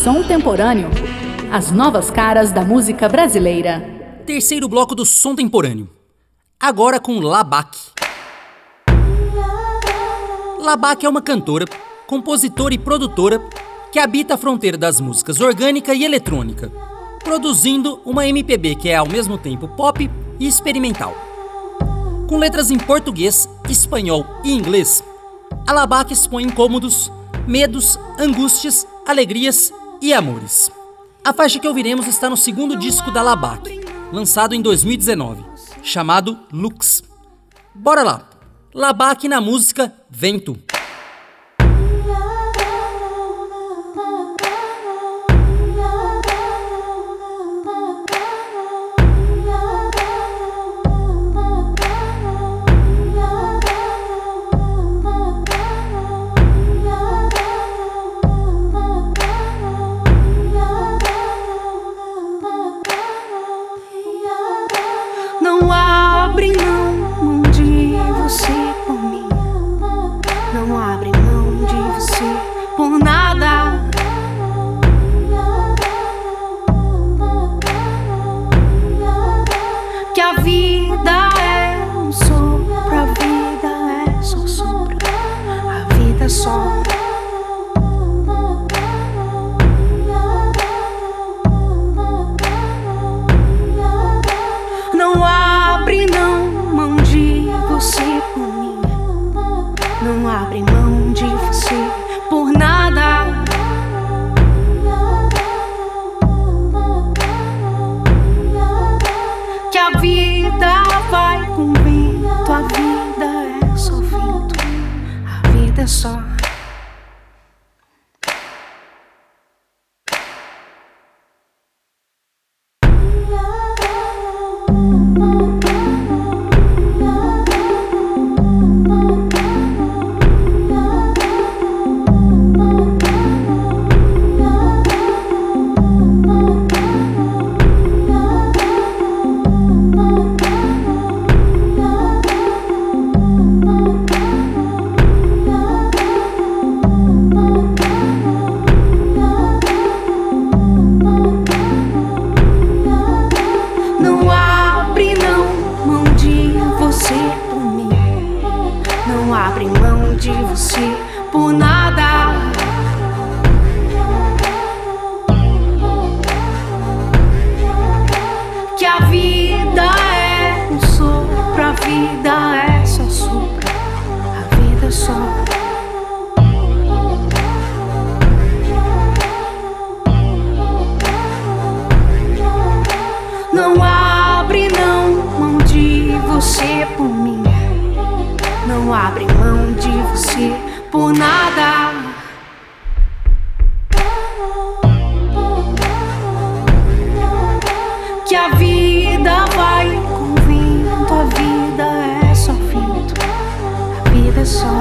Som Temporâneo. As novas caras da música brasileira. Terceiro bloco do Som Temporâneo. Agora com Labac. Labac é uma cantora, compositora e produtora que habita a fronteira das músicas orgânica e eletrônica, produzindo uma MPB que é ao mesmo tempo pop e experimental. Com letras em português, espanhol e inglês, a Labac expõe incômodos, medos, angústias, alegrias e amores. A faixa que ouviremos está no segundo disco da Labac, lançado em 2019, chamado Lux. Bora lá! Labac na música Vento. Não abre mão de você por mim. Não abre mão de você por nada. Que a vida é um sopro, a vida é só sopro, a vida é só. Não abre não mão de você por mim. Não abre mão de você por nada. Que a vida vai com vento, a vida é só vento, a vida é só. Não abre não mão de você por mim. Não abre mão de você por nada. Que a vida é um sopro, a vida é só sopro, a vida é só. Não abre não mão de você por mim. Não abre mão de você por nada. Que a vida vai com vento, a vida é só vento, a vida é só.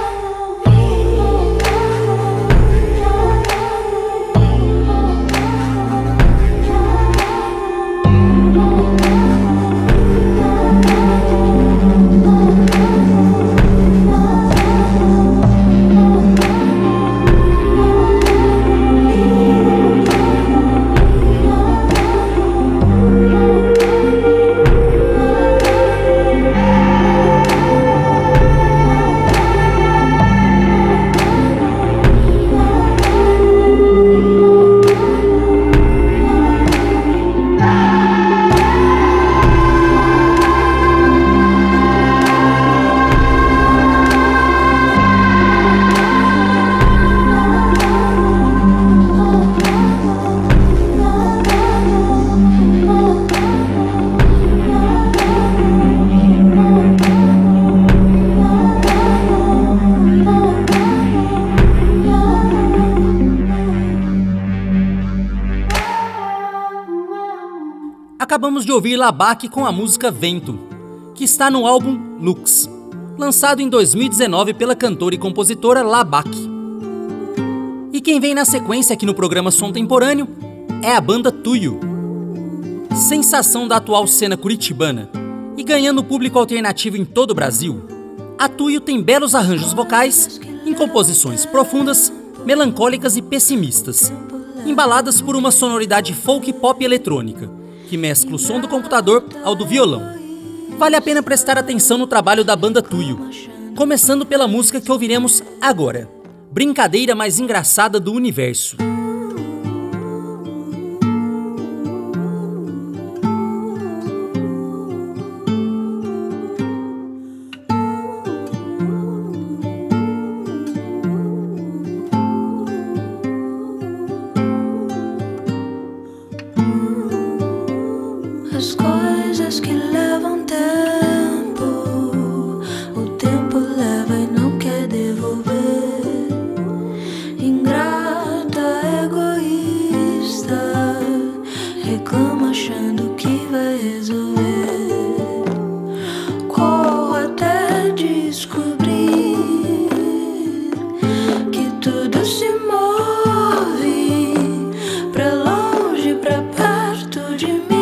Acabamos de ouvir Labac com a música Vento, que está no álbum Lux, lançado em 2019 pela cantora e compositora Labac. E quem vem na sequência aqui no programa Som Temporâneo é a banda Tuyo. Sensação da atual cena curitibana e ganhando público alternativo em todo o Brasil, a Tuyo tem belos arranjos vocais em composições profundas, melancólicas e pessimistas, embaladas por uma sonoridade folk pop eletrônica, que mescla o som do computador ao do violão. Vale a pena prestar atenção no trabalho da banda Tuyo, começando pela música que ouviremos agora, Brincadeira Mais Engraçada do Universo. As coisas que levam tempo, o tempo leva e não quer devolver. Ingrata, egoísta, reclama achando que vai resolver. Corro até descobrir que tudo se move pra longe, pra perto de mim.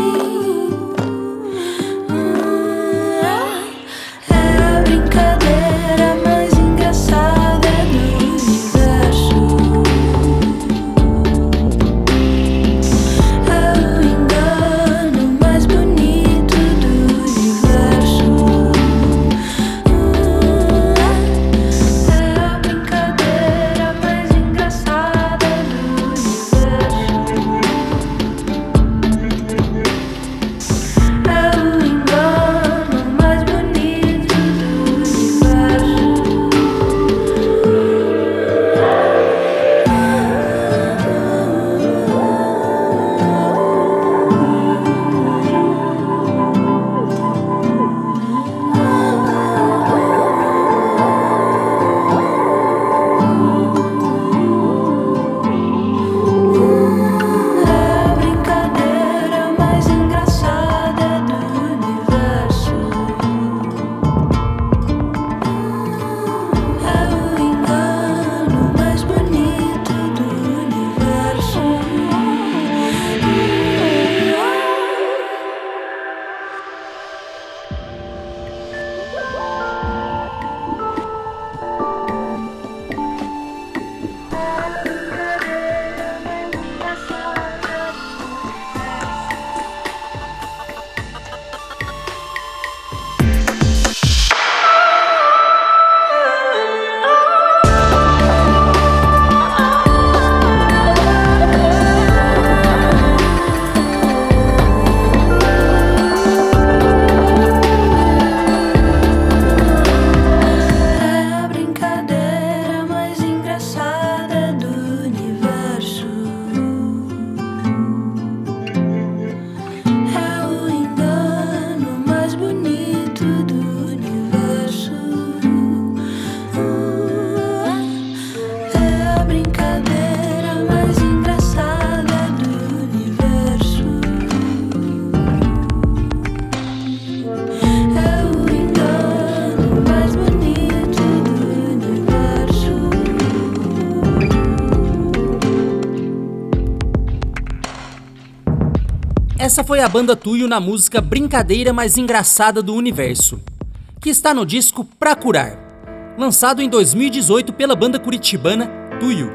Essa foi a banda Tuyo na música Brincadeira Mais Engraçada do Universo, que está no disco Pra Curar, lançado em 2018 pela banda curitibana Tuyo.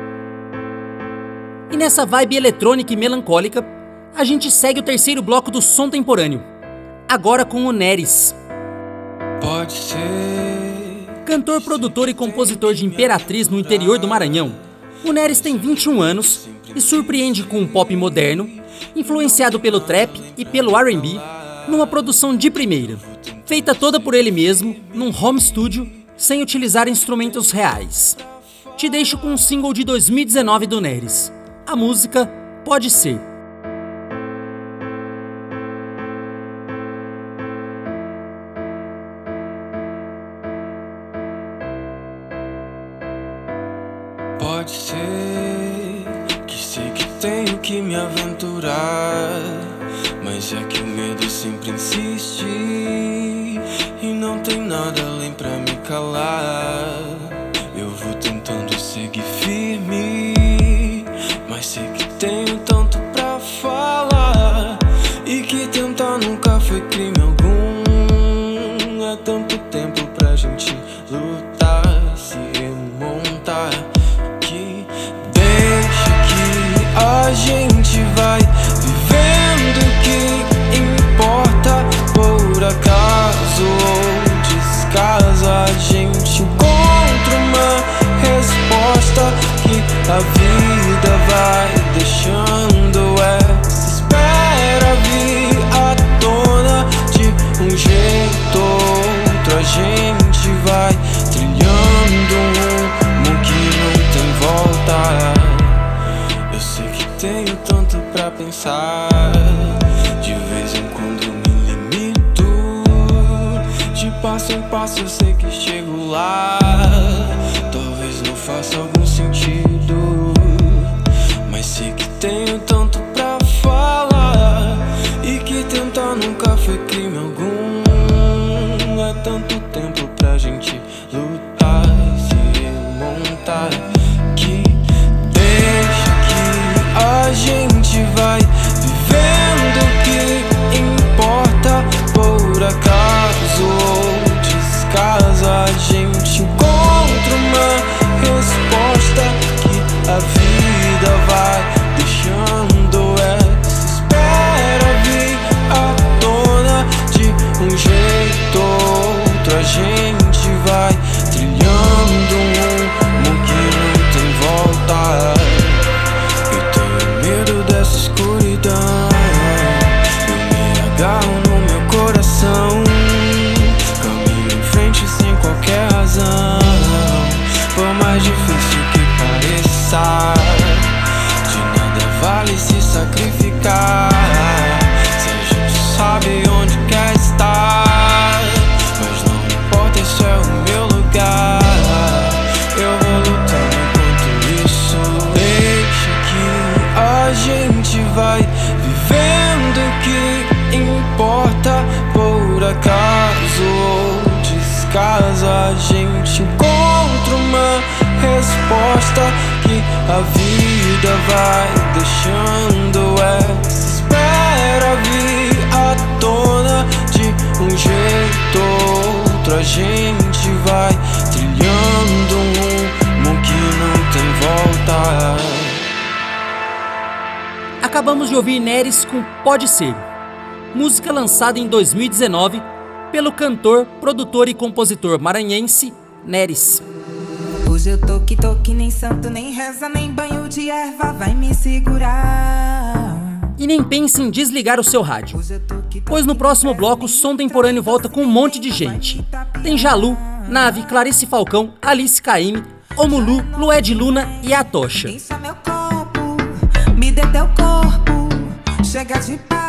E nessa vibe eletrônica e melancólica, a gente segue o terceiro bloco do som temporâneo, agora com o Neres. Pode ser. Cantor, produtor e compositor de Imperatriz no interior do Maranhão, o Neres tem 21 anos e surpreende com um pop moderno, influenciado pelo trap e pelo R&B, numa produção de primeira, feita toda por ele mesmo, num home studio, sem utilizar instrumentos reais. Te deixo com um single de 2019 do Neres, a música Pode Ser. Pode ser que sei que tenho que me aventurar, mas é que o medo sempre insiste e não tem nada além pra me calar. Eu vou tentando seguir firme, mas sei que tenho tanto pra falar e que tentar nunca foi crime algum. É tanto tempo pra gente lutar, se remontar, que deixa que a gente vai vivendo o que importa. Por acaso ou descaso a gente encontra uma resposta que a vida vai deixando essa espera vir à tona de um jeito ou outro. A gente vai trilhando um rumo que não tem volta. Eu sei que tenho tanto pra pensar, de vez em quando me limito. De passo em passo eu sei que chego lá. Talvez não faça algum sentido, mas sei que tenho tanto pra falar, e que tentar nunca foi crime algum. É tanto tempo pra gente lutar, se remontar, que deixa que a gente vai vivendo o que importa. Por acaso ou descaso a gente encontra uma resposta que a vida vai deixando essa espera vir à tona de um jeito ou outro. A gente vai trilhando um rumo que não tem volta. Eu tenho medo dessa escuridão, eu me agarro no meu coração, caminho em frente sem qualquer razão. Por mais difícil que pareça, de nada vale se sacrificar. Se a gente sabe onde quer estar, mas não importa, esse é o meu lugar. Eu vou lutar enquanto isso. Deixa que a gente vai vivendo o que importa. Por acaso ou descaso a gente encontra uma resposta que a vida vai deixando essa espera vir à tona de um jeito ou outro. A gente vai trilhando um rumo que não tem volta. Acabamos de ouvir Neres com Pode Ser, música lançada em 2019 pelo cantor, produtor e compositor maranhense Neres. Hoje eu tô que nem santo, nem reza, nem banho de erva vai me segurar. E nem pense em desligar o seu rádio, pois no próximo bloco o Som Temporâneo volta com um monte de gente. Tem Jalu, Nave, Clarice Falcão, Alice Caymmi, Omulu, Lued Luna e a Tocha. Deixa meu corpo, me dê teu corpo, chega de paz.